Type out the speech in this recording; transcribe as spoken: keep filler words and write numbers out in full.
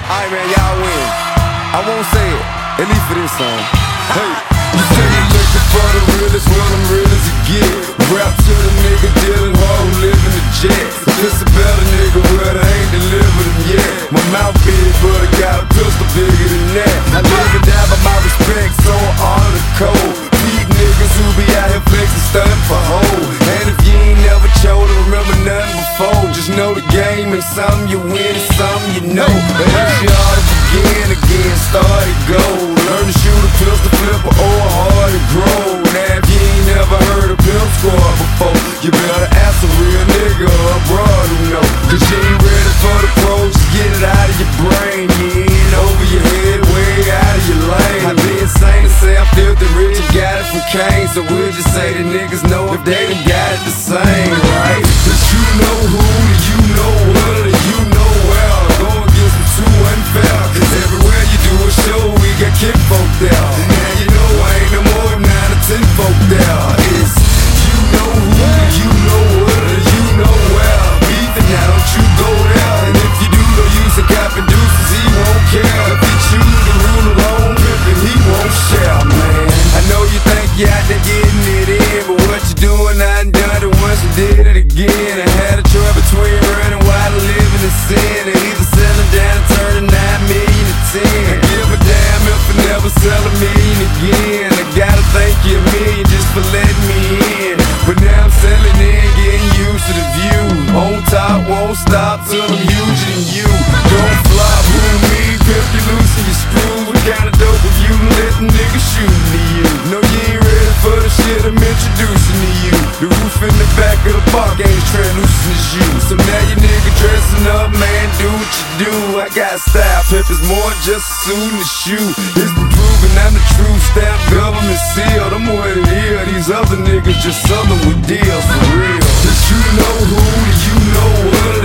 Alright, man, y'all win. I won't say it, at least for this song. Hey, you say you're looking for the realest, well, I'm real as it get. Rap to the nigga dealing hard who live in the jet. This a better nigga, well, I ain't delivered him yet. My mouth big, but I got a pistol bigger than that. I live and die by my respect, so honor the code. Peep niggas who be out here flexing, stunting for hoes. And if you ain't never chose to remember nothing before, just know the game ain't something you win, it's something you know. But if you ought to begin again, start it go. Learn to shoot a pistol flipper or a hard to grow. Now if you ain't never heard a pimp squad before, you better ask a real nigga or a broad who know. Cause you ain't ready for the pros, just get it out of your brain. You ain't over your head, way out of your lane. I be insane to say I'm filthy rich, you got it from Kane. So we'll just say the niggas know if they done got it the same, right? Cause you know who, you know what, or you know well. Go against them too unfair, cause everywhere you do a show, we got kid folk there. Now you know I ain't no more than nine or ten folk there. It's you know who, you know what, or you know well. Beefing, now don't you go there. And if you do, go use a cop and deuces, he won't care. If you choose to rule alone, pimpin', he won't share, man. I know you think you out there getting it in, but what you doing, I done done it once, you did it again. I had a choice between running wild and living in sin, and either selling down and turning nine million to ten. I give a damn if I never sell a million again. I gotta thank you a million just for letting me in. But now I'm selling in, getting used to the view. On top, won't stop till I'm huger than you. Don't flop, who me, pimp you loosen your screws. What kind of dope if you let the nigga shootin' to you? No, you ain't ready for the shit I'm introducing to you. The roof in the back of the park ain't as translucent as you. So now you nigga dressing up, man, do what you do. I got style, pimp is more just a suit and a shoe. It's been proven I'm the true stamp, government sealed. I'm what it is, these other niggas just southern with deals for real. Cause you know who, you know what,